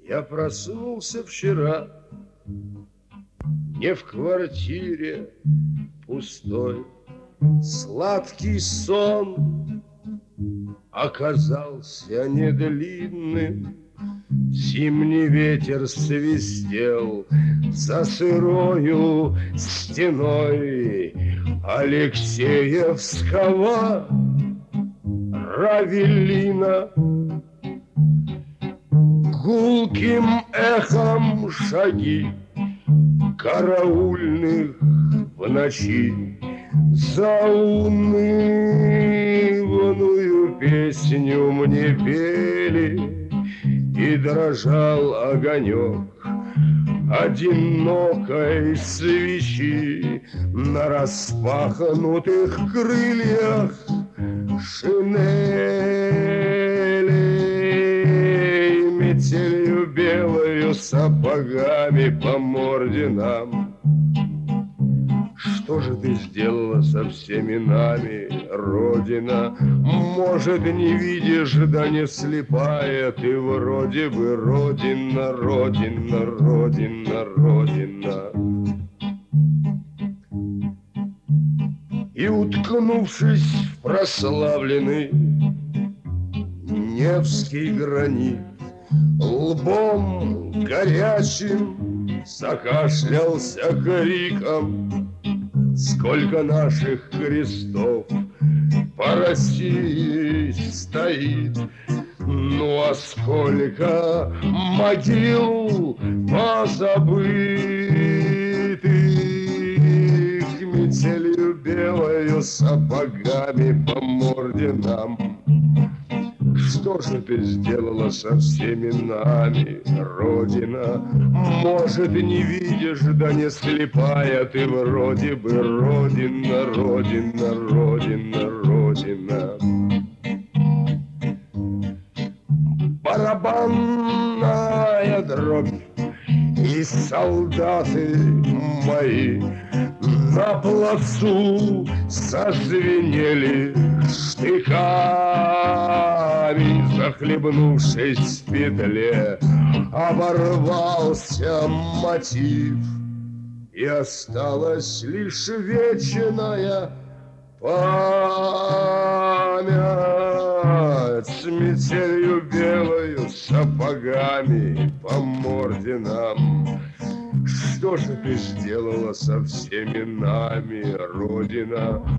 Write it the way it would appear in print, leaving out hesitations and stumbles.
Я проснулся вчера не в квартире пустой. Сладкий сон оказался не длинным. Зимний ветер свистел за сырою стеной Алексеевского Равелина. Гулким эхом шаги караульных в ночи заунывную песню мне пели, и дрожал огонек одинокой свечи на распахнутых крыльях шинелей, метелью белою сапогами по морде нам. Что же ты сделала со всеми нами, Родина? Может, не видишь, да не слепая, ты вроде бы Родина, Родина, Родина, Родина. И, уткнувшись в прославленный Невский гранит, лбом горячим закашлялся криком: сколько наших крестов по России стоит, ну а сколько могил позабытых, метелью белою сапогами по морде нам. Что же ты сделала со всеми нами, Родина? Может, не видишь, да не слепая, ты вроде бы Родина, Родина, Родина, Родина. Барабанная дробь и солдаты мои на плацу зазвенели штыками, захлебнувшись в петле, оборвался мотив, и осталась лишь вечная память с метелью белою сапогами по морде нам. Что же ты сделала со всеми нами, Родина?